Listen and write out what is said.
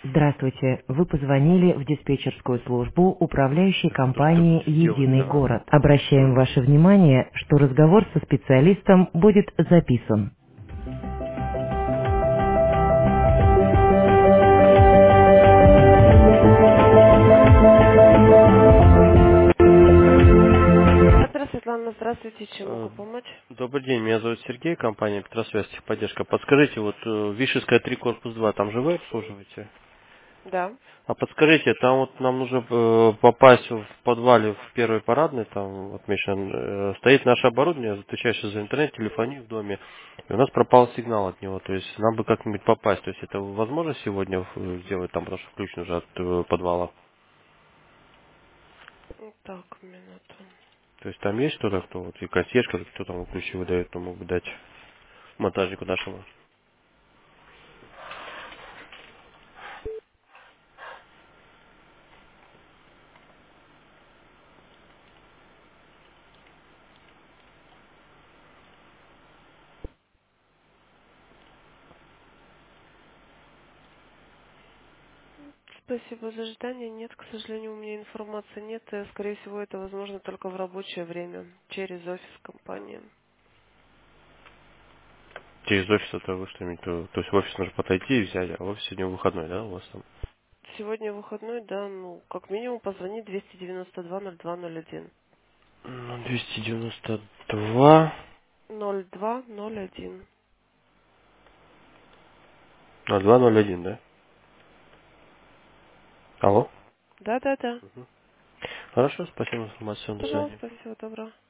Здравствуйте, вы позвонили в диспетчерскую службу управляющей Это тут все компании сделать, «Единый да. город». Обращаем ваше внимание, что разговор со специалистом будет записан. Петра Светлана, здравствуйте, чем Э, могу помочь? Добрый день, меня зовут Сергей, компания Петросвязь техподдержка. Подскажите, вот Вишеская 3, корпус 2, там же вы обслуживаете? Да. А подскажите, там вот нам нужно попасть в подвале в первой парадной, там отмечено, стоит наше оборудование, отвечающее за интернет, телефонию в доме, и у нас пропал сигнал от него, то есть нам бы как-нибудь попасть, то есть это возможно сегодня сделать там, потому что включен уже от подвала? Так, минуту. То есть там есть кто-то, кто вот и консьержка, кто там ключи выдает, кто мог бы дать монтажнику нашему? Спасибо за ожидание. Нет, к сожалению, у меня информации нет. И, скорее всего, это возможно только в рабочее время, через офис компании. Через офис это вы что имеете? То есть в офис нужно подойти и взять, а в офисе сегодня выходной, да, у вас там? Сегодня выходной, да, ну, как минимум позвони 292-0201. Ну, 292 0201. 0201, да? Алло? Да-да-да. Хорошо, спасибо за информацию, до свидания. Пожалуйста, всего доброго.